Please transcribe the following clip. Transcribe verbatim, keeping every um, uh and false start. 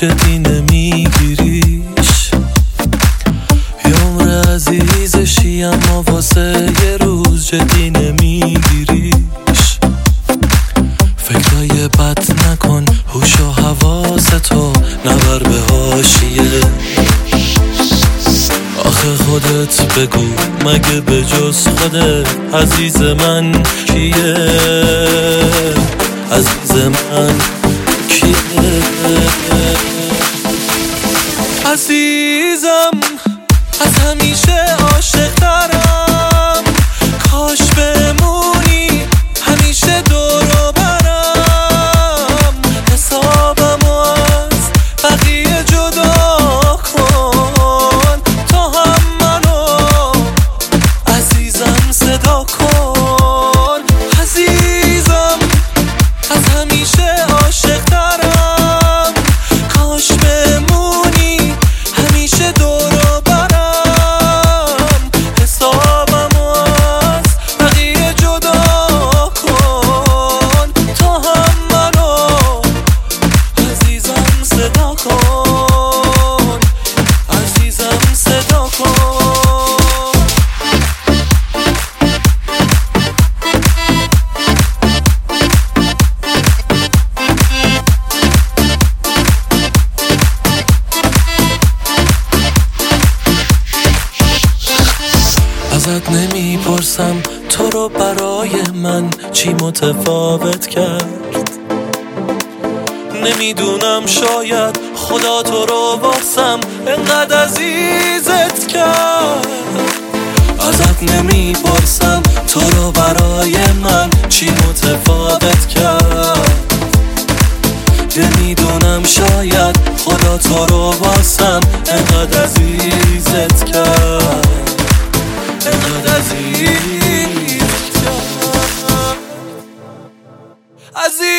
جدی نمیگیریش. یه عمر عزیزشی اما واسه یه روز جدی نمیگیریش. فکرای بد نکن، هوش و حواستو نبر به حاشیه. آخه خودت بگو مگه به جز خودت عزیز من کیه؟ عزیز من کیه؟ عزیزم از همیشه عاشق ترم، کاش بمونی همیشه دور و برم. حسابمو از بقیه جدا کن، تو هم منو عزیزم صدا کن. عزیزم از همیشه عاشق ترم، کاش بمونی همیشه دور و برم. حسابمو از بقیه جدا کن، تو هم منو عزیزم صدا کن. عزیزم صدا کن. ازت نمیپرسم تو رو برای من چی متفاوت کرد. نمیدونم شاید خدا تو رو واسم انقدر عزیزت کرد. ازت نمیپرسم تو رو برای من چی متفاوت کرد. نمیدونم شاید خدا تو رو واسم انقدر عزیزت کرد. انقدر عزیزت کرد. عزیز